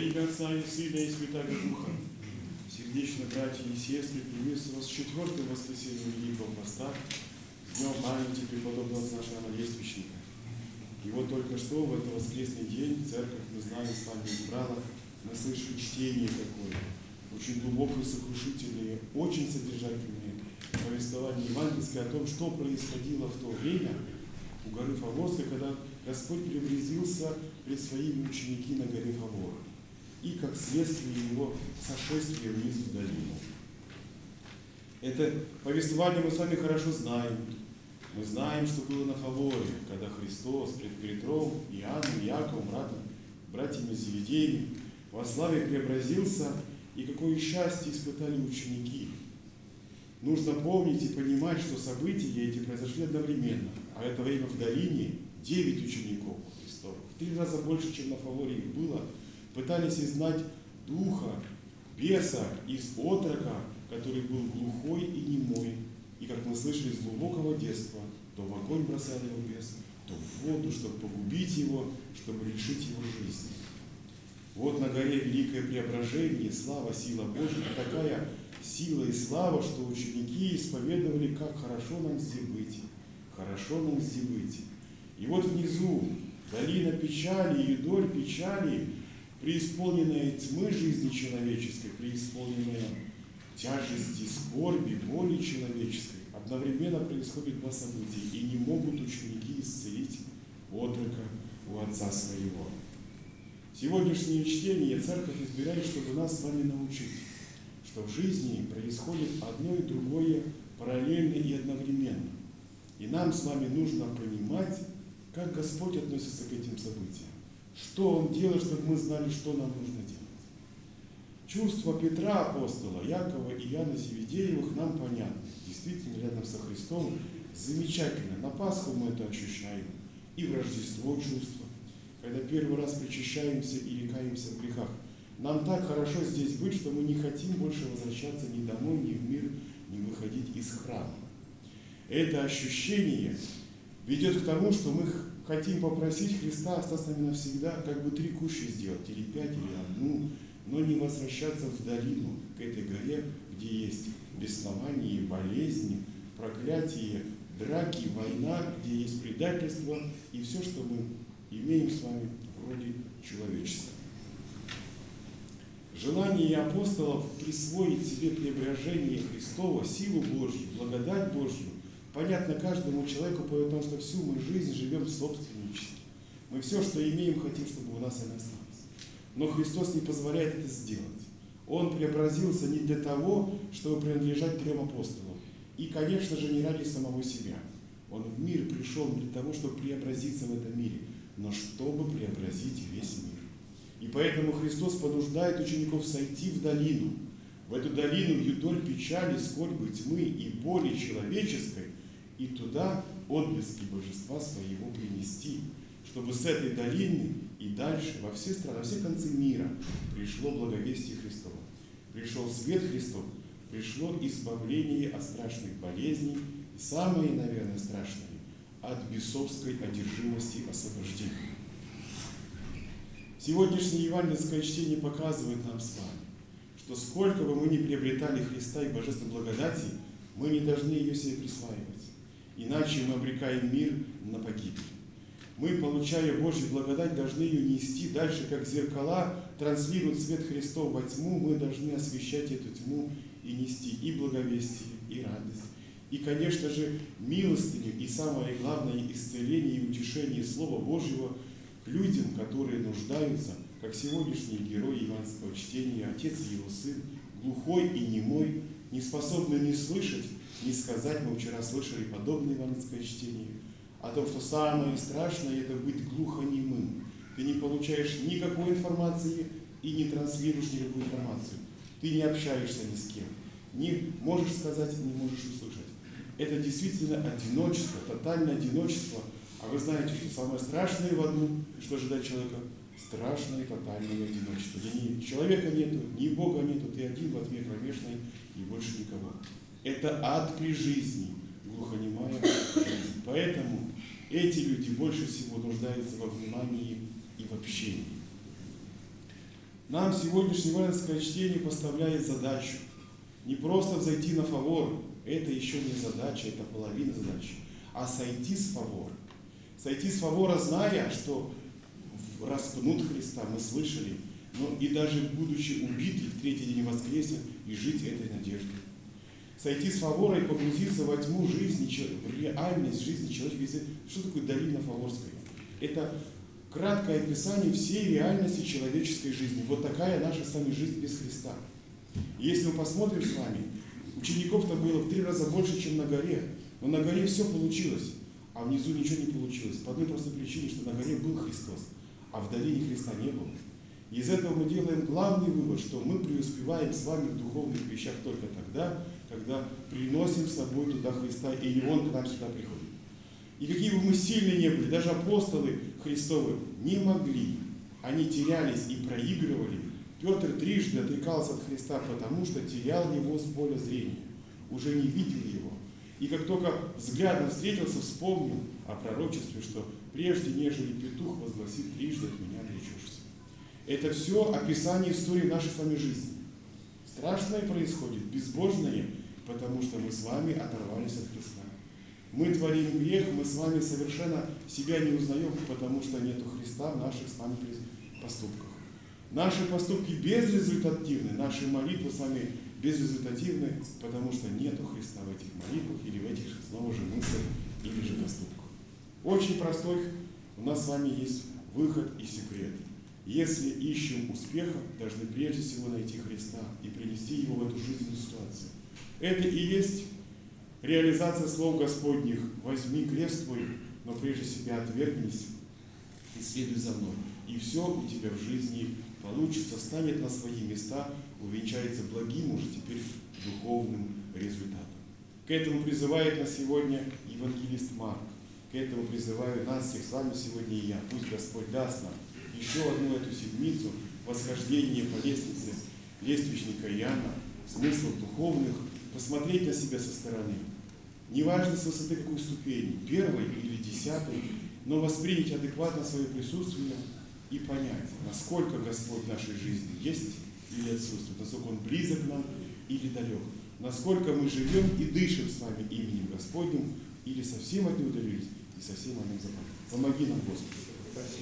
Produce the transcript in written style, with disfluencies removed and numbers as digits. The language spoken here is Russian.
имя Отца и Сына и Святаго Духа. Сердечно, братья и сестры, приветствую вас в 4-е воскресенье Великого Поста, с днем памяти преподобного нашего Лествичника. И вот только что в этот воскресный день церковь, мы знаем, с вами избрала, мы слышали чтение такое, очень глубокое, сокрушительное, очень содержательное повествование евангельское о том, что происходило в то время у горы Фаворской, когда Господь преобразился пред своими ученики на горе Фавор, и как следствие его сошествия вниз в долину. Это повествование мы с вами хорошо знаем. Мы знаем, что было на Фаворе, когда Христос пред Петром, Иоанном, Яковом, братьями Зеведеями во славе преобразился, и какое счастье испытали ученики. Нужно помнить и понимать, что события эти произошли одновременно, а это время в долине 9 учеников Христовых, в 3 раза больше, чем на Фаворе их было, пытались изгнать духа, беса из отрока, который был глухой и немой, и, как мы слышали, с глубокого детства, то в огонь бросали его бес, то в воду, чтобы погубить его, чтобы лишить его жизни. Вот на горе великое преображение, слава, сила Божья, такая сила и слава, что ученики исповедовали, как хорошо нам здесь быть, хорошо нам здесь быть. И вот внизу долина печали и доль печали, преисполненная тьмы жизни человеческой, преисполненная тяжести, скорби, боли человеческой, одновременно происходит 2 события, и не могут ученики исцелить отрока у отца своего. Сегодняшнее чтение церковь избирает, чтобы нас с вами научить, что в жизни происходит одно и другое параллельно и одновременно. И нам с вами нужно понимать, как Господь относится к этим событиям. Что Он делает, чтобы мы знали, что нам нужно делать. Чувства Петра апостола, Якова и Иоанна Зеведеевых нам понятны. Действительно, рядом со Христом замечательно. На Пасху мы это ощущаем. И в Рождество чувства. Когда первый раз причащаемся или каемся в грехах. Нам так хорошо здесь быть, что мы не хотим больше возвращаться ни домой, ни в мир, ни выходить из храма. Это ощущение ведет к тому, что мы хотим попросить Христа остаться с нами навсегда, как бы 3 кущи сделать, или 5, или 1, но не возвращаться в долину, к этой горе, где есть беснование, болезни, проклятие, драки, война, где есть предательство и все, что мы имеем с вами вроде человечества. Желание апостолов присвоить себе преображение Христова, силу Божью, благодать Божью, понятно каждому человеку, потому что всю мы жизнь живем собственнически. Мы все, что имеем, хотим, чтобы у нас и осталось. Но Христос не позволяет это сделать. Он преобразился не для того, чтобы принадлежать 3 апостолам. И, конечно же, не ради самого себя. Он в мир пришел не для того, чтобы преобразиться в этом мире, но чтобы преобразить весь мир. И поэтому Христос понуждает учеников сойти в долину. В эту долину юдоль печали, скорби, тьмы и боли человеческой, и туда отблески божества своего принести, чтобы с этой долины и дальше во все страны, во все концы мира пришло благовестие Христово. Пришел свет Христов, пришло избавление от страшных болезней и самое, наверное, страшное, от бесовской одержимости освобождения. Сегодняшнее евангельское чтение показывает нам с вами, что сколько бы мы ни приобретали Христа и божественной благодати, мы не должны ее себе присваивать. Иначе мы обрекаем мир на погибель. Мы, получая Божью благодать, должны ее нести дальше, как зеркала транслируют свет Христов во тьму, мы должны освещать эту тьму и нести и благовестие, и радость, и, конечно же, милостыню, и самое главное, исцеление и утешение Слова Божьего к людям, которые нуждаются, как сегодняшний герой евангельского чтения, отец и его сын, глухой и немой, не способный ни слышать, ни сказать. Мы вчера слышали подобное евангельское чтение о том, что самое страшное – это быть глухонемым. Ты не получаешь никакой информации и не транслируешь никакую информацию. Ты не общаешься ни с кем, не можешь сказать, не можешь услышать. Это действительно одиночество, тотальное одиночество. А вы знаете, что самое страшное в аду, что ожидает человека? Страшное тотальное одиночество. Где ни человека нету, ни Бога нету, ты один во тьме кромешной и больше никого. Это ад при жизни, глухонемая жизнь. Поэтому эти люди больше всего нуждаются во внимании и в общении. Нам сегодняшнее евангельское чтение поставляет задачу не просто взойти на фавор, это еще не задача, это половина задачи, а сойти с фавора. Сойти с фавора, зная, что распнут Христа, мы слышали, но и даже будучи убиты, в третий день воскресен, и жить этой надеждой. Сойти с фавора и погрузиться во тьму жизни, в реальность жизни человека. Что такое долина Фаворская? Это краткое описание всей реальности человеческой жизни. Вот такая наша с вами жизнь без Христа. И если мы посмотрим с вами, учеников-то было в 3 раза больше, чем на горе. Но на горе все получилось, а внизу ничего не получилось. По одной простой причине, что на горе был Христос, а в долине Христа не было. И из этого мы делаем главный вывод, что мы преуспеваем с вами в духовных вещах только тогда, когда приносим с собой туда Христа, и Он к нам сюда приходит. И какие бы мы сильные не были, даже апостолы Христовы не могли, они терялись и проигрывали. Петр трижды отрекался от Христа, потому что терял Его с поля зрения, уже не видел Его. И как только взглядом встретился, вспомнил о пророчестве, что прежде, нежели петух возгласит трижды, от меня отречешься. Это все описание истории нашей с вами жизни. Страшное происходит, безбожное, потому что мы с вами оторвались от Христа. Мы творим грех, мы с вами совершенно себя не узнаем, потому что нету Христа в наших с вами поступках. Наши поступки безрезультативны, наши молитвы с вами безрезультативны, потому что нету Христа в этих молитвах или в этих снова же мыслях или же поступках. Очень простой у нас с вами есть выход и секрет. Если ищем успеха, должны прежде всего найти Христа и принести Его в эту жизненную ситуацию. Это и есть реализация слов Господних: возьми крест твой, но прежде себя отвергнись и следуй за мной. И все у тебя в жизни получится, станет на свои места, увенчается благим уже теперь духовным результатом. К этому призывает нас сегодня евангелист Марк. К этому призываю нас всех с вами сегодня и я. Пусть Господь даст нам еще одну эту седмицу восхождения по лестнице лествичника Иоанна, смыслов духовных, посмотреть на себя со стороны. Неважно с высоты какой ступени, 1-й или 10-й, но воспринять адекватно свое присутствие и понять, насколько Господь в нашей жизни есть или отсутствует, насколько Он близок к нам или далек, насколько мы живем и дышим с вами именем Господним, или совсем от Него удалились и совсем о Нем забыли. Помоги нам, Господи.